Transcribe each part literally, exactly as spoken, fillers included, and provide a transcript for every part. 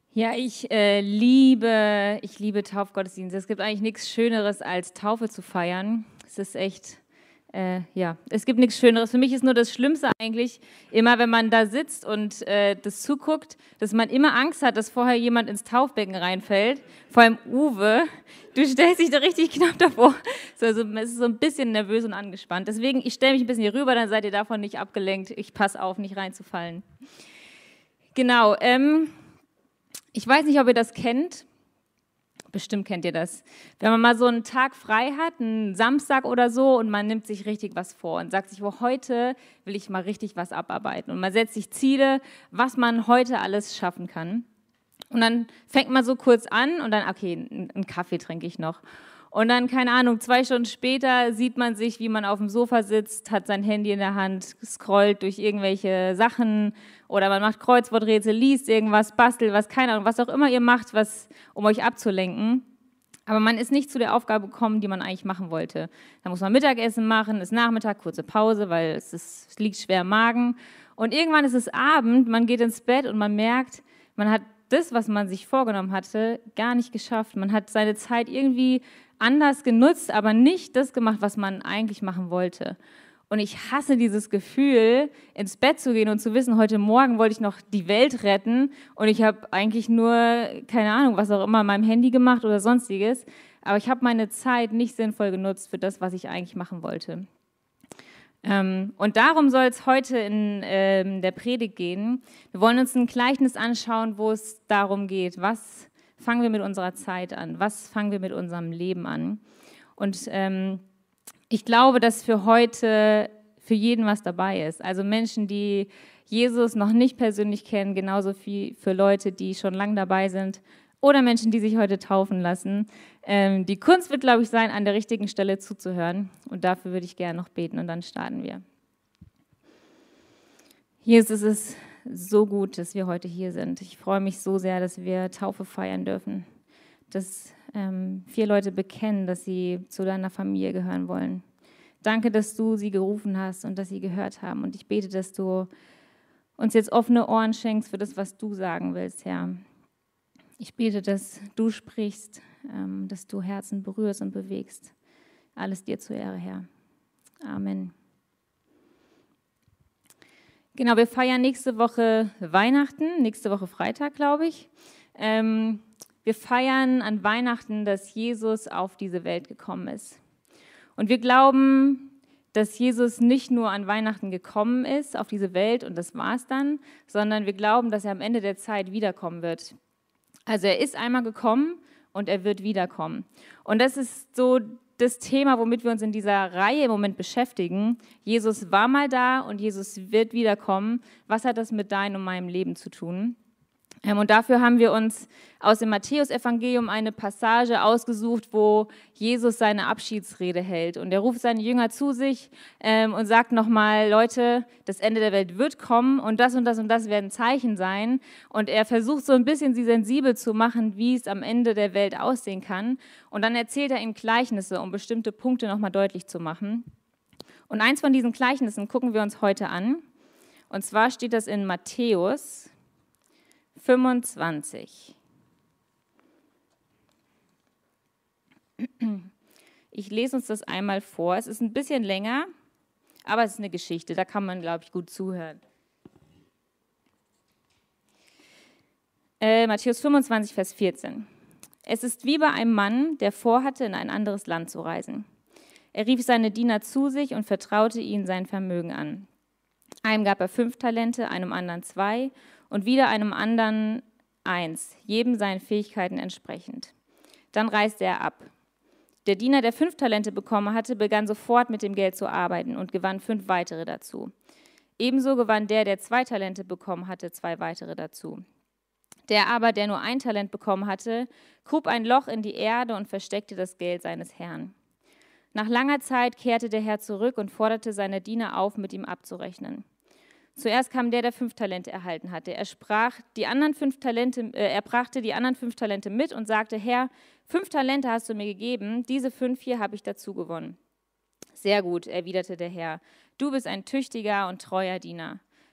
Ja, ich äh, liebe, ich liebe Taufgottesdienste. Es gibt eigentlich nichts Schöneres, als Taufe zu feiern. Es ist echt, äh, ja, es gibt nichts Schöneres. Für mich ist nur das Schlimmste eigentlich, immer wenn man da sitzt und äh, das zuguckt, dass man immer Angst hat, dass vorher jemand ins Taufbecken reinfällt. Vor allem Uwe, du stellst dich da richtig knapp davor. So, also, es ist so ein bisschen nervös und angespannt. Deswegen, ich stelle mich ein bisschen hier rüber, dann seid ihr davon nicht abgelenkt. Ich passe auf, nicht reinzufallen. Genau, ähm... Ich weiß nicht, ob ihr das kennt. Bestimmt kennt ihr das. Wenn man mal so einen Tag frei hat, einen Samstag oder so, und man nimmt sich richtig was vor und sagt sich, wo heute will ich mal richtig was abarbeiten. Und man setzt sich Ziele, was man heute alles schaffen kann. Und dann fängt man so kurz an und dann, okay, einen Kaffee trinke ich noch. Und dann, keine Ahnung, zwei Stunden später sieht man sich, wie man auf dem Sofa sitzt, hat sein Handy in der Hand, scrollt durch irgendwelche Sachen oder man macht Kreuzworträtsel, liest irgendwas, bastelt was, keine Ahnung, was auch immer ihr macht, was, um euch abzulenken. Aber man ist nicht zu der Aufgabe gekommen, die man eigentlich machen wollte. Da muss man Mittagessen machen, ist Nachmittag, kurze Pause, weil es, ist, es liegt schwer im Magen. Und irgendwann ist es Abend, man geht ins Bett und man merkt, man hat das, was man sich vorgenommen hatte, gar nicht geschafft. Man hat seine Zeit irgendwie anders genutzt, aber nicht das gemacht, was man eigentlich machen wollte. Und ich hasse dieses Gefühl, ins Bett zu gehen und zu wissen, heute Morgen wollte ich noch die Welt retten und ich habe eigentlich nur, keine Ahnung, was auch immer, an meinem Handy gemacht oder sonstiges, aber ich habe meine Zeit nicht sinnvoll genutzt für das, was ich eigentlich machen wollte. Ähm, und darum soll es heute in ähm, der Predigt gehen. Wir wollen uns ein Gleichnis anschauen, wo es darum geht, was fangen wir mit unserer Zeit an, was fangen wir mit unserem Leben an. Und ähm, ich glaube, dass für heute für jeden was dabei ist. Also Menschen, die Jesus noch nicht persönlich kennen, genauso wie für Leute, die schon lange dabei sind oder Menschen, die sich heute taufen lassen. Ähm, die Kunst wird, glaube ich, sein, an der richtigen Stelle zuzuhören. Und dafür würde ich gerne noch beten und dann starten wir. Jesus, es ist so gut, dass wir heute hier sind. Ich freue mich so sehr, dass wir Taufe feiern dürfen. Dass ähm, vier Leute bekennen, dass sie zu deiner Familie gehören wollen. Danke, dass du sie gerufen hast und dass sie gehört haben. Und ich bete, dass du uns jetzt offene Ohren schenkst für das, was du sagen willst, Herr. Ich bete, dass du sprichst, ähm, dass du Herzen berührst und bewegst. Alles dir zur Ehre, Herr. Amen. Genau, wir feiern nächste Woche Weihnachten, nächste Woche Freitag, glaube ich. Ähm, wir feiern an Weihnachten, dass Jesus auf diese Welt gekommen ist. Und wir glauben, dass Jesus nicht nur an Weihnachten gekommen ist auf diese Welt und das war's dann, sondern wir glauben, dass er am Ende der Zeit wiederkommen wird. Also er ist einmal gekommen und er wird wiederkommen. Und das ist so das Thema, womit wir uns in dieser Reihe im Moment beschäftigen. Jesus war mal da und Jesus wird wiederkommen. Was hat das mit deinem und meinem Leben zu tun? Und dafür haben wir uns aus dem Matthäusevangelium eine Passage ausgesucht, wo Jesus seine Abschiedsrede hält. Und er ruft seine Jünger zu sich ähm, und sagt nochmal, Leute, das Ende der Welt wird kommen und das und das und das werden Zeichen sein. Und er versucht so ein bisschen sie sensibel zu machen, wie es am Ende der Welt aussehen kann. Und dann erzählt er ihnen Gleichnisse, um bestimmte Punkte nochmal deutlich zu machen. Und eins von diesen Gleichnissen gucken wir uns heute an. Und zwar steht das in Matthäus fünfundzwanzig. Ich lese uns das einmal vor. Es ist ein bisschen länger, aber es ist eine Geschichte. Da kann man, glaube ich, gut zuhören. Äh, Matthäus fünfundzwanzig, Vers vierzehn. Es ist wie bei einem Mann, der vorhatte, in ein anderes Land zu reisen. Er rief seine Diener zu sich und vertraute ihnen sein Vermögen an. Einem gab er fünf Talente, einem anderen zwei und wieder einem anderen eins, jedem seinen Fähigkeiten entsprechend. Dann reiste er ab. Der Diener, der fünf Talente bekommen hatte, begann sofort mit dem Geld zu arbeiten und gewann fünf weitere dazu. Ebenso gewann der, der zwei Talente bekommen hatte, zwei weitere dazu. Der aber, der nur ein Talent bekommen hatte, grub ein Loch in die Erde und versteckte das Geld seines Herrn. Nach langer Zeit kehrte der Herr zurück und forderte seine Diener auf, mit ihm abzurechnen. Zuerst kam der, der fünf Talente erhalten hatte. Er sprach, die anderen fünf Talente, äh, er brachte die anderen fünf Talente mit und sagte, Herr, fünf Talente hast du mir gegeben, diese fünf hier habe ich dazu gewonnen. Sehr gut, erwiderte der Herr, du bist ein tüchtiger und treuer Diener.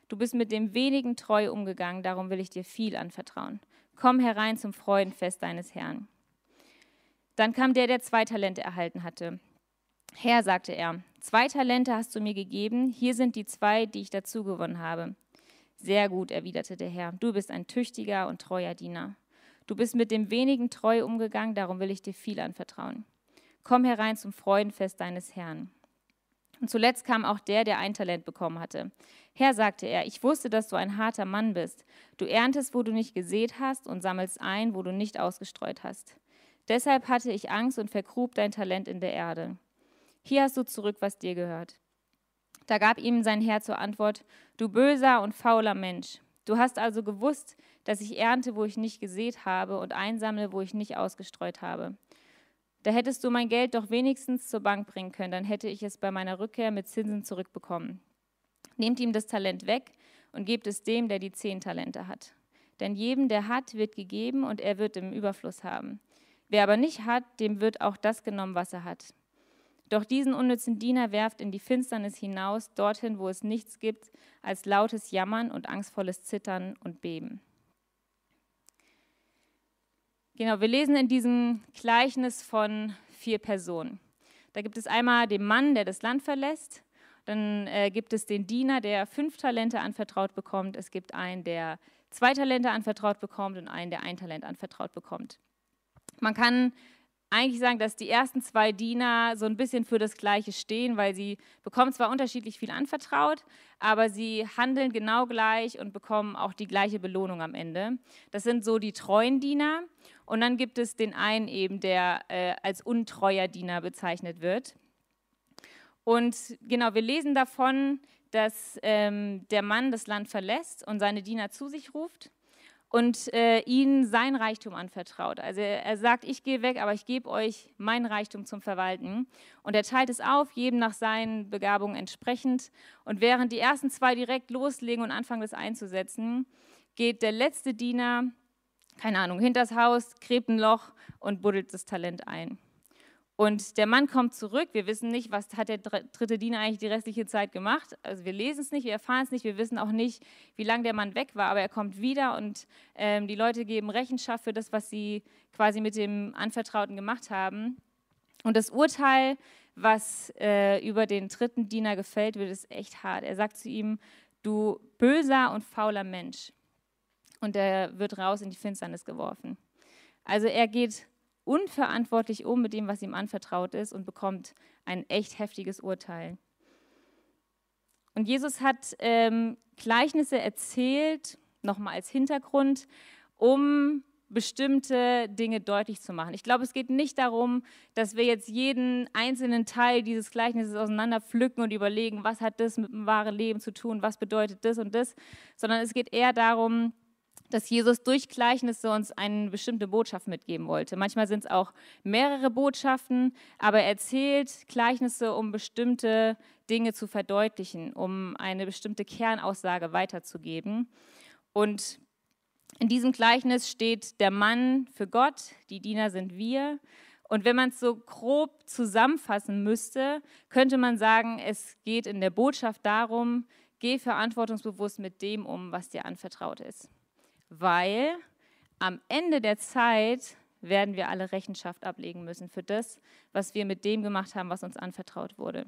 Du bist mit dem wenigen treu umgegangen, darum will ich dir viel anvertrauen. Komm herein zum Freudenfest deines Herrn. Dann kam der, der zwei Talente erhalten hatte. Herr, sagte er, zwei Talente hast du mir gegeben, hier sind die zwei, die ich dazu gewonnen habe. Sehr gut, erwiderte der Herr, du bist ein tüchtiger und treuer Diener. Du bist mit dem wenigen treu umgegangen, darum will ich dir viel anvertrauen. Komm herein zum Freudenfest deines Herrn. Und zuletzt kam auch der, der ein Talent bekommen hatte. Herr, sagte er, ich wusste, dass du ein harter Mann bist. Du erntest, wo du nicht gesät hast und sammelst ein, wo du nicht ausgestreut hast. Deshalb hatte ich Angst und vergrub dein Talent in der Erde. Hier hast du zurück, was dir gehört. Da gab ihm sein Herr zur Antwort, du böser und fauler Mensch. Du hast also gewusst, dass ich ernte, wo ich nicht gesät habe und einsammle, wo ich nicht ausgestreut habe. Da hättest du mein Geld doch wenigstens zur Bank bringen können, dann hätte ich es bei meiner Rückkehr mit Zinsen zurückbekommen. Nehmt ihm das Talent weg und gebt es dem, der die zehn Talente hat. Denn jedem, der hat, wird gegeben und er wird im Überfluss haben. Wer aber nicht hat, dem wird auch das genommen, was er hat. Doch diesen unnützen Diener werft in die Finsternis hinaus, dorthin, wo es nichts gibt, als lautes Jammern und angstvolles Zittern und Beben. Genau, wir lesen in diesem Gleichnis von vier Personen. Da gibt es einmal den Mann, der das Land verlässt. Dann äh, gibt es den Diener, der fünf Talente anvertraut bekommt. Es gibt einen, der zwei Talente anvertraut bekommt und einen, der ein Talent anvertraut bekommt. Man kann eigentlich sagen, dass die ersten zwei Diener so ein bisschen für das Gleiche stehen, weil sie bekommen zwar unterschiedlich viel anvertraut, aber sie handeln genau gleich und bekommen auch die gleiche Belohnung am Ende. Das sind so die treuen Diener. Und dann gibt es den einen eben, der äh, als untreuer Diener bezeichnet wird. Und genau, wir lesen davon, dass ähm, der Mann das Land verlässt und seine Diener zu sich ruft und äh, ihnen sein Reichtum anvertraut. Also er, er sagt, ich gehe weg, aber ich gebe euch mein Reichtum zum Verwalten. Und er teilt es auf, jedem nach seinen Begabungen entsprechend. Und während die ersten zwei direkt loslegen und anfangen, das einzusetzen, geht der letzte Diener, keine Ahnung, hinters Haus, gräbt ein Loch und buddelt das Talent ein. Und der Mann kommt zurück, wir wissen nicht, was hat der dritte Diener eigentlich die restliche Zeit gemacht. Also wir lesen es nicht, wir erfahren es nicht, wir wissen auch nicht, wie lange der Mann weg war, aber er kommt wieder und ähm, die Leute geben Rechenschaft für das, was sie quasi mit dem Anvertrauten gemacht haben. Und das Urteil, was äh, über den dritten Diener gefällt wird, ist echt hart. Er sagt zu ihm, du böser und fauler Mensch. Und er wird raus in die Finsternis geworfen. Also er geht unverantwortlich um mit dem, was ihm anvertraut ist und bekommt ein echt heftiges Urteil. Und Jesus hat ähm, Gleichnisse erzählt, nochmal als Hintergrund, um bestimmte Dinge deutlich zu machen. Ich glaube, es geht nicht darum, dass wir jetzt jeden einzelnen Teil dieses Gleichnisses auseinander pflücken und überlegen, was hat das mit dem wahren Leben zu tun, was bedeutet das und das, sondern es geht eher darum, dass Jesus durch Gleichnisse uns eine bestimmte Botschaft mitgeben wollte. Manchmal sind es auch mehrere Botschaften, aber er erzählt Gleichnisse, um bestimmte Dinge zu verdeutlichen, um eine bestimmte Kernaussage weiterzugeben. Und in diesem Gleichnis steht der Mann für Gott, die Diener sind wir. Und wenn man es so grob zusammenfassen müsste, könnte man sagen, es geht in der Botschaft darum, geh verantwortungsbewusst mit dem um, was dir anvertraut ist. Weil am Ende der Zeit werden wir alle Rechenschaft ablegen müssen für das, was wir mit dem gemacht haben, was uns anvertraut wurde.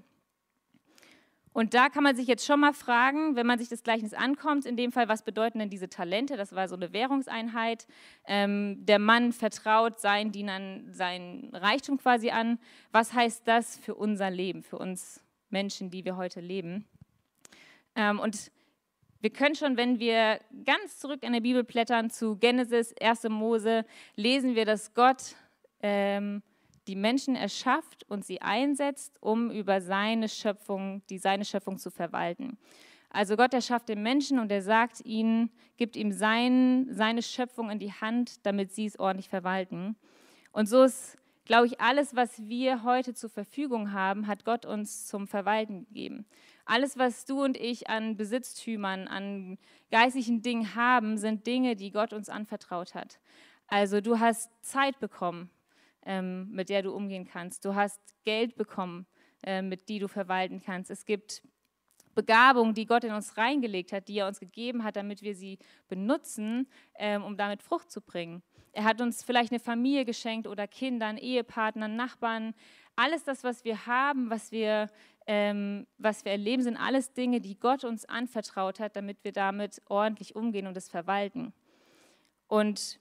Und da kann man sich jetzt schon mal fragen, wenn man sich das Gleichnis ankommt, in dem Fall, was bedeuten denn diese Talente? Das war so eine Währungseinheit. Ähm, der Mann vertraut seinen Dienern sein Reichtum quasi an. Was heißt das für unser Leben, für uns Menschen, die wir heute leben? Ähm, und wir können schon, wenn wir ganz zurück in der Bibel blättern, zu Genesis, erster Mose, lesen wir, dass Gott ähm, die Menschen erschafft und sie einsetzt, um über seine Schöpfung, die seine Schöpfung zu verwalten. Also Gott erschafft den Menschen und er sagt ihnen, gibt ihm sein, seine Schöpfung in die Hand, damit sie es ordentlich verwalten. Und so ist, glaube ich, alles, was wir heute zur Verfügung haben, hat Gott uns zum Verwalten gegeben. Alles, was du und ich an Besitztümern, an geistlichen Dingen haben, sind Dinge, die Gott uns anvertraut hat. Also du hast Zeit bekommen, ähm, mit der du umgehen kannst. Du hast Geld bekommen, äh, mit die du verwalten kannst. Es gibt Begabung, die Gott in uns reingelegt hat, die er uns gegeben hat, damit wir sie benutzen, ähm, um damit Frucht zu bringen. Er hat uns vielleicht eine Familie geschenkt oder Kinder, einen Ehepartner, Nachbarn. Alles das, was wir haben, was wir, ähm, was wir erleben, sind alles Dinge, die Gott uns anvertraut hat, damit wir damit ordentlich umgehen und es verwalten. Und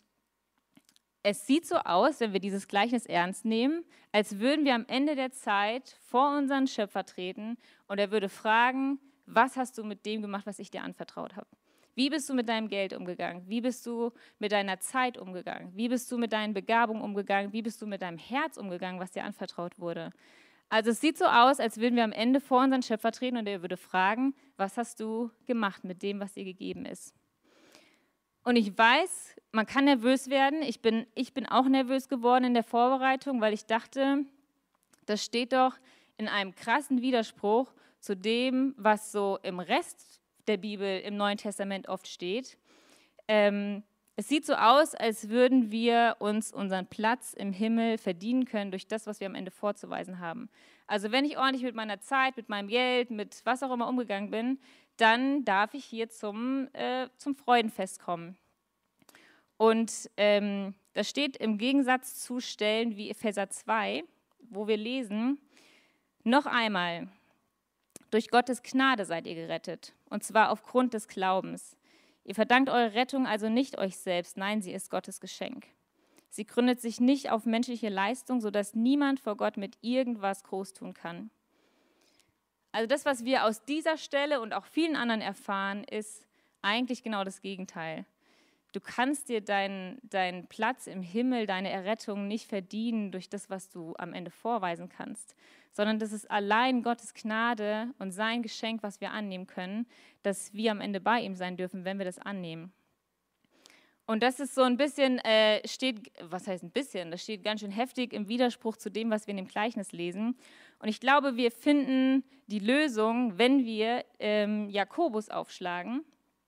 es sieht so aus, wenn wir dieses Gleichnis ernst nehmen, als würden wir am Ende der Zeit vor unseren Schöpfer treten und er würde fragen, was hast du mit dem gemacht, was ich dir anvertraut habe? Wie bist du mit deinem Geld umgegangen? Wie bist du mit deiner Zeit umgegangen? Wie bist du mit deinen Begabungen umgegangen? Wie bist du mit deinem Herz umgegangen, was dir anvertraut wurde? Also es sieht so aus, als würden wir am Ende vor unseren Schöpfer treten und er würde fragen, was hast du gemacht mit dem, was dir gegeben ist? Und ich weiß, man kann nervös werden. Ich bin, ich bin auch nervös geworden in der Vorbereitung, weil ich dachte, das steht doch in einem krassen Widerspruch zu dem, was so im Rest der Bibel im Neuen Testament oft steht. Ähm, es sieht so aus, als würden wir uns unseren Platz im Himmel verdienen können durch das, was wir am Ende vorzuweisen haben. Also wenn ich ordentlich mit meiner Zeit, mit meinem Geld, mit was auch immer umgegangen bin, dann darf ich hier zum, äh, zum Freudenfest kommen. Und ähm, das steht im Gegensatz zu Stellen wie Epheser zwei, wo wir lesen, noch einmal, durch Gottes Gnade seid ihr gerettet, und zwar aufgrund des Glaubens. Ihr verdankt eure Rettung also nicht euch selbst, nein, sie ist Gottes Geschenk. Sie gründet sich nicht auf menschliche Leistung, sodass niemand vor Gott mit irgendwas groß tun kann. Also das, was wir aus dieser Stelle und auch vielen anderen erfahren, ist eigentlich genau das Gegenteil. Du kannst dir deinen, deinen Platz im Himmel, deine Errettung nicht verdienen durch das, was du am Ende vorweisen kannst, sondern das ist allein Gottes Gnade und sein Geschenk, was wir annehmen können, dass wir am Ende bei ihm sein dürfen, wenn wir das annehmen. Und das ist so ein bisschen, äh, steht, was heißt ein bisschen, das steht ganz schön heftig im Widerspruch zu dem, was wir in dem Gleichnis lesen. Und ich glaube, wir finden die Lösung, wenn wir ähm, Jakobus aufschlagen,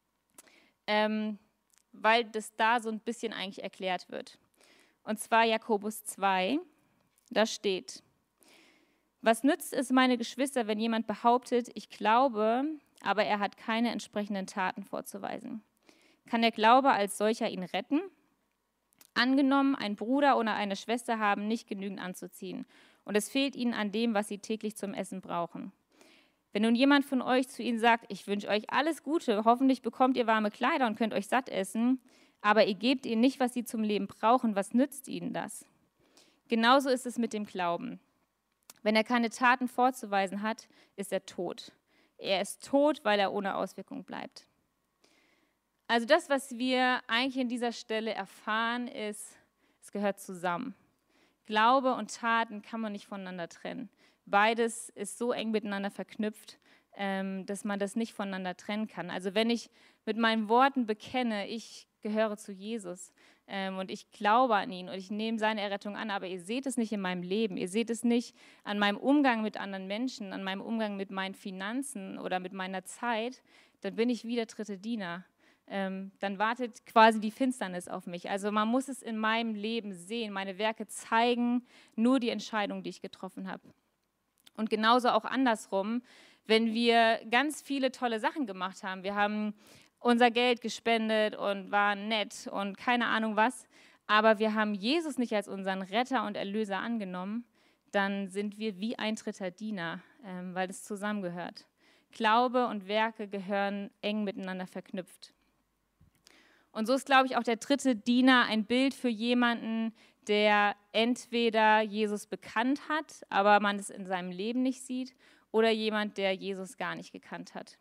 ähm, weil das da so ein bisschen eigentlich erklärt wird. Und zwar Jakobus zwei, da steht, was nützt es, meine Geschwister, wenn jemand behauptet, ich glaube, aber er hat keine entsprechenden Taten vorzuweisen? Kann der Glaube als solcher ihn retten? Angenommen, ein Bruder oder eine Schwester haben nicht genügend anzuziehen und es fehlt ihnen an dem, was sie täglich zum Essen brauchen. Wenn nun jemand von euch zu ihnen sagt, ich wünsche euch alles Gute, hoffentlich bekommt ihr warme Kleider und könnt euch satt essen, aber ihr gebt ihnen nicht, was sie zum Leben brauchen, was nützt ihnen das? Genauso ist es mit dem Glauben. Wenn er keine Taten vorzuweisen hat, ist er tot. Er ist tot, weil er ohne Auswirkung bleibt. Also das, was wir eigentlich in dieser Stelle erfahren, ist, es gehört zusammen. Glaube und Taten kann man nicht voneinander trennen. Beides ist so eng miteinander verknüpft, dass man das nicht voneinander trennen kann. Also wenn ich mit meinen Worten bekenne, ich gehöre zu Jesus und ich glaube an ihn und ich nehme seine Errettung an, aber ihr seht es nicht in meinem Leben, ihr seht es nicht an meinem Umgang mit anderen Menschen, an meinem Umgang mit meinen Finanzen oder mit meiner Zeit, dann bin ich wie der dritte Diener. Ähm, dann wartet quasi die Finsternis auf mich. Also man muss es in meinem Leben sehen. Meine Werke zeigen nur die Entscheidung, die ich getroffen habe. Und genauso auch andersrum, wenn wir ganz viele tolle Sachen gemacht haben. Wir haben unser Geld gespendet und waren nett und keine Ahnung was, aber wir haben Jesus nicht als unseren Retter und Erlöser angenommen, dann sind wir wie ein dritter Diener, ähm, weil es zusammengehört. Glaube und Werke gehören eng miteinander verknüpft. Und so ist, glaube ich, auch der dritte Diener ein Bild für jemanden, der entweder Jesus bekannt hat, aber man es in seinem Leben nicht sieht, oder jemand, der Jesus gar nicht gekannt hat.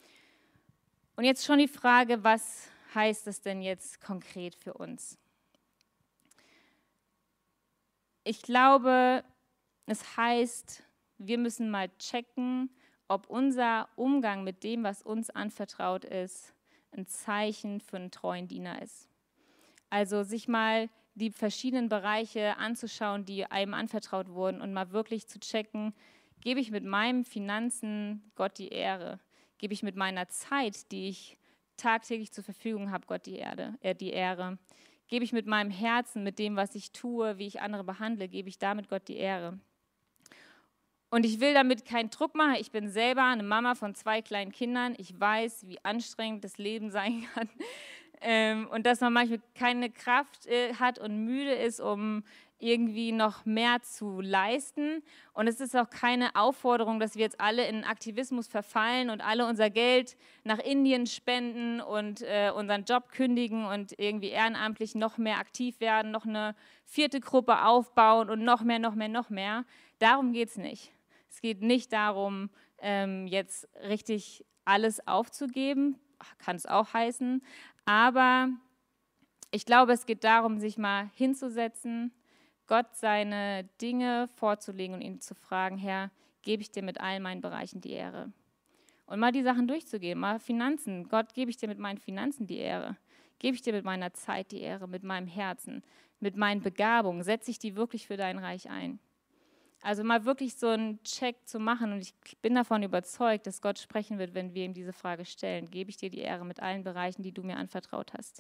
Und jetzt schon die Frage, was heißt das denn jetzt konkret für uns? Ich glaube, es heißt, wir müssen mal checken, ob unser Umgang mit dem, was uns anvertraut ist, ein Zeichen für einen treuen Diener ist. Also sich mal die verschiedenen Bereiche anzuschauen, die einem anvertraut wurden und mal wirklich zu checken, gebe ich mit meinen Finanzen Gott die Ehre? Gebe ich mit meiner Zeit, die ich tagtäglich zur Verfügung habe, Gott die, Erde, äh, die Ehre? Gebe ich mit meinem Herzen, mit dem, was ich tue, wie ich andere behandle, gebe ich damit Gott die Ehre? Und ich will damit keinen Druck machen. Ich bin selber eine Mama von zwei kleinen Kindern. Ich weiß, wie anstrengend das Leben sein kann. Ähm, und dass man manchmal keine Kraft äh, hat und müde ist, um irgendwie noch mehr zu leisten. Und es ist auch keine Aufforderung, dass wir jetzt alle in Aktivismus verfallen und alle unser Geld nach Indien spenden und äh, unseren Job kündigen und irgendwie ehrenamtlich noch mehr aktiv werden, noch eine vierte Gruppe aufbauen und noch mehr, noch mehr, noch mehr. Darum geht es nicht. Es geht nicht darum, ähm, jetzt richtig alles aufzugeben, kann es auch heißen, aber ich glaube, es geht darum, sich mal hinzusetzen, Gott seine Dinge vorzulegen und ihn zu fragen, Herr, gebe ich dir mit all meinen Bereichen die Ehre? Und mal die Sachen durchzugehen, mal Finanzen. Gott, gebe ich dir mit meinen Finanzen die Ehre? Gebe ich dir mit meiner Zeit die Ehre, mit meinem Herzen, mit meinen Begabungen? Setze ich die wirklich für dein Reich ein? Also mal wirklich so einen Check zu machen, und ich bin davon überzeugt, dass Gott sprechen wird, wenn wir ihm diese Frage stellen. Gebe ich dir die Ehre mit allen Bereichen, die du mir anvertraut hast?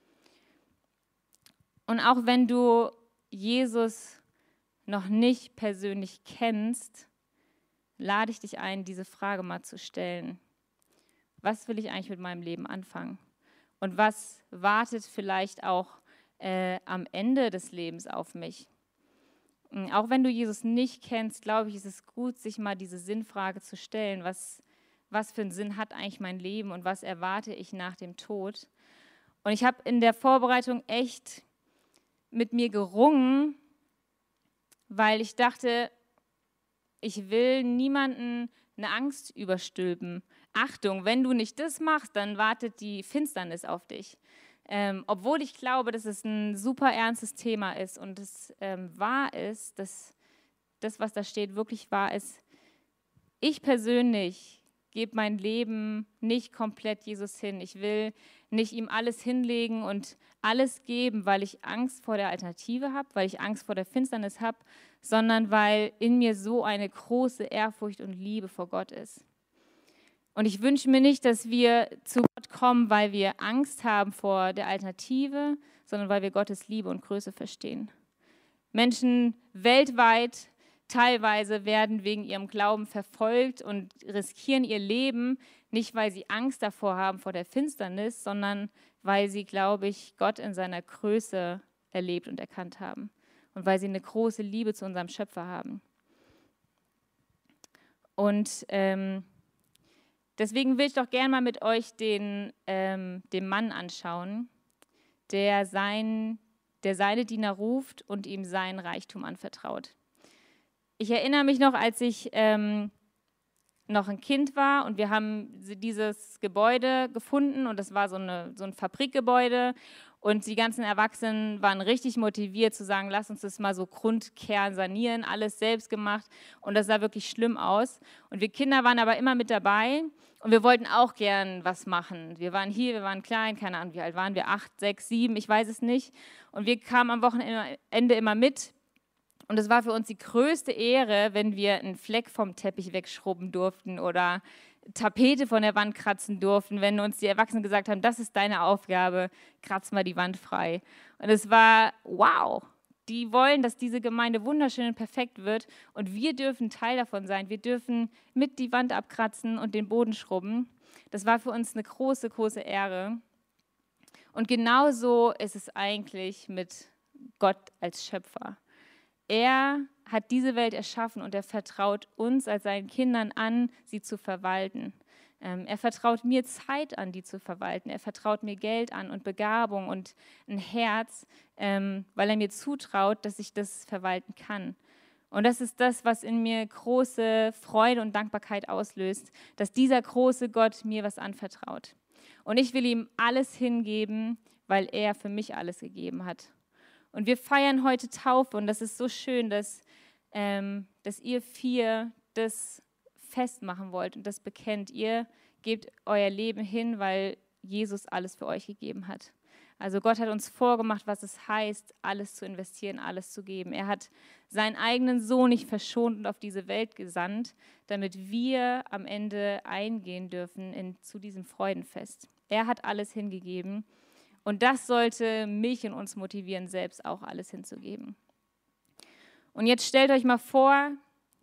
Und auch wenn du Jesus noch nicht persönlich kennst, lade ich dich ein, diese Frage mal zu stellen. Was will ich eigentlich mit meinem Leben anfangen? Und was wartet vielleicht auch äh, am Ende des Lebens auf mich? Auch wenn du Jesus nicht kennst, glaube ich, ist es gut, sich mal diese Sinnfrage zu stellen. Was, was für einen Sinn hat eigentlich mein Leben und was erwarte ich nach dem Tod? Und ich habe in der Vorbereitung echt mit mir gerungen, weil ich dachte, ich will niemanden eine Angst überstülpen. Achtung, wenn du nicht das machst, dann wartet die Finsternis auf dich. Ähm, obwohl ich glaube, dass es ein super ernstes Thema ist und es ähm, wahr ist, dass das, was da steht, wirklich wahr ist. Ich persönlich gebe mein Leben nicht komplett Jesus hin. Ich will nicht ihm alles hinlegen und alles geben, weil ich Angst vor der Alternative habe, weil ich Angst vor der Finsternis habe, sondern weil in mir so eine große Ehrfurcht und Liebe vor Gott ist. Und ich wünsche mir nicht, dass wir zu Gott kommen, weil wir Angst haben vor der Alternative, sondern weil wir Gottes Liebe und Größe verstehen. Menschen weltweit teilweise werden wegen ihrem Glauben verfolgt und riskieren ihr Leben, nicht weil sie Angst davor haben vor der Finsternis, sondern weil sie, glaube ich, Gott in seiner Größe erlebt und erkannt haben und weil sie eine große Liebe zu unserem Schöpfer haben. Und ähm, deswegen will ich doch gerne mal mit euch den, ähm, den Mann anschauen, der, sein, der seine Diener ruft und ihm seinen Reichtum anvertraut. Ich erinnere mich noch, als ich ähm, noch ein Kind war und wir haben dieses Gebäude gefunden und das war so, eine, so ein Fabrikgebäude und die ganzen Erwachsenen waren richtig motiviert zu sagen, lass uns das mal so Grundkern sanieren, alles selbst gemacht und das sah wirklich schlimm aus. Und wir Kinder waren aber immer mit dabei und wir wollten auch gern was machen. Wir waren hier, wir waren klein, keine Ahnung, wie alt waren wir, acht, sechs, sieben, ich weiß es nicht. Und wir kamen am Wochenende immer mit. Und es war für uns die größte Ehre, wenn wir einen Fleck vom Teppich wegschrubben durften oder Tapete von der Wand kratzen durften, wenn uns die Erwachsenen gesagt haben, das ist deine Aufgabe, kratz mal die Wand frei. Und es war, wow, die wollen, dass diese Gemeinde wunderschön und perfekt wird und wir dürfen Teil davon sein. Wir dürfen mit die Wand abkratzen und den Boden schrubben. Das war für uns eine große, große Ehre. Und genauso ist es eigentlich mit Gott als Schöpfer. Er hat diese Welt erschaffen und er vertraut uns als seinen Kindern an, sie zu verwalten. Ähm, er vertraut mir Zeit an, die zu verwalten. Er vertraut mir Geld an und Begabung und ein Herz, ähm, weil er mir zutraut, dass ich das verwalten kann. Und das ist das, was in mir große Freude und Dankbarkeit auslöst, dass dieser große Gott mir was anvertraut. Und ich will ihm alles hingeben, weil er für mich alles gegeben hat. Und wir feiern heute Taufe und das ist so schön, dass, ähm, dass ihr vier das festmachen wollt und das bekennt. Ihr gebt euer Leben hin, weil Jesus alles für euch gegeben hat. Also Gott hat uns vorgemacht, was es heißt, alles zu investieren, alles zu geben. Er hat seinen eigenen Sohn nicht verschont und auf diese Welt gesandt, damit wir am Ende eingehen dürfen in, zu diesem Freudenfest. Er hat alles hingegeben. Und das sollte mich und uns motivieren, selbst auch alles hinzugeben. Und jetzt stellt euch mal vor,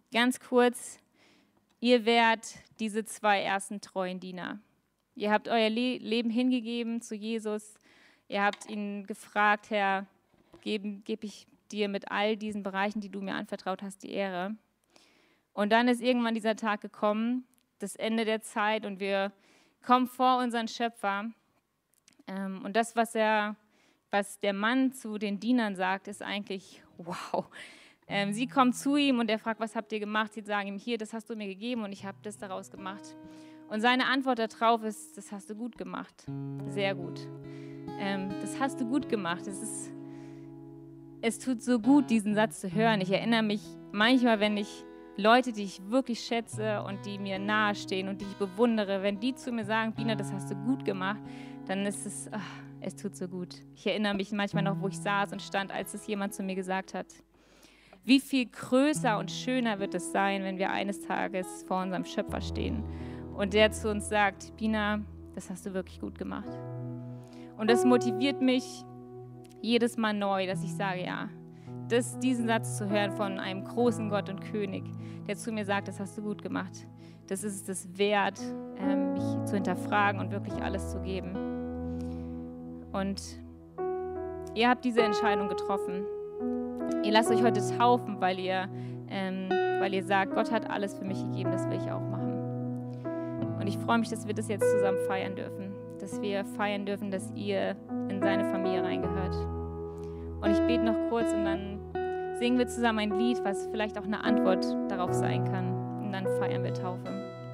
ganz kurz, ihr wärt diese zwei ersten treuen Diener. Ihr habt euer Le- Leben hingegeben zu Jesus. Ihr habt ihn gefragt, Herr, gebe geb ich dir mit all diesen Bereichen, die du mir anvertraut hast, die Ehre. Und dann ist irgendwann dieser Tag gekommen, das Ende der Zeit, und wir kommen vor unseren Schöpfer. Ähm, und das, was er, was der Mann zu den Dienern sagt, ist eigentlich wow. Ähm, sie kommen zu ihm und er fragt, was habt ihr gemacht? Sie sagen ihm, hier, das hast du mir gegeben und ich habe das daraus gemacht. Und seine Antwort darauf ist, das hast du gut gemacht, sehr gut. Ähm, das hast du gut gemacht. Es ist, es tut so gut, diesen Satz zu hören. Ich erinnere mich manchmal, wenn ich Leute, die ich wirklich schätze und die mir nahestehen und die ich bewundere, wenn die zu mir sagen, Bina, das hast du gut gemacht, dann ist es, ach, es tut so gut. Ich erinnere mich manchmal noch, wo ich saß und stand, als es jemand zu mir gesagt hat. Wie viel größer und schöner wird es sein, wenn wir eines Tages vor unserem Schöpfer stehen und der zu uns sagt, Bina, das hast du wirklich gut gemacht. Und das motiviert mich jedes Mal neu, dass ich sage, ja, das, diesen Satz zu hören von einem großen Gott und König, der zu mir sagt, das hast du gut gemacht, das ist es wert, ähm, mich zu hinterfragen und wirklich alles zu geben. Und ihr habt diese Entscheidung getroffen. Ihr lasst euch heute taufen, weil ihr, ähm, weil ihr sagt, Gott hat alles für mich gegeben, das will ich auch machen. Und ich freue mich, dass wir das jetzt zusammen feiern dürfen, dass wir feiern dürfen, dass ihr in seine Familie reingehört. Und ich bete noch kurz und dann singen wir zusammen ein Lied, was vielleicht auch eine Antwort darauf sein kann. Und dann feiern wir Taufe.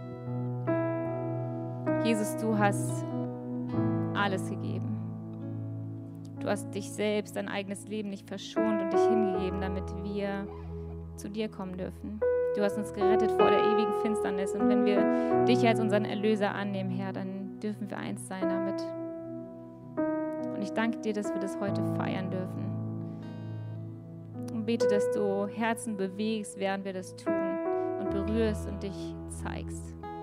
Jesus, du hast alles gegeben. Du hast dich selbst, dein eigenes Leben nicht verschont und dich hingegeben, damit wir zu dir kommen dürfen. Du hast uns gerettet vor der ewigen Finsternis. Und wenn wir dich als unseren Erlöser annehmen, Herr, dann dürfen wir eins sein damit. Und ich danke dir, dass wir das heute feiern dürfen. Und bete, dass du Herzen bewegst, während wir das tun und berührst und dich zeigst.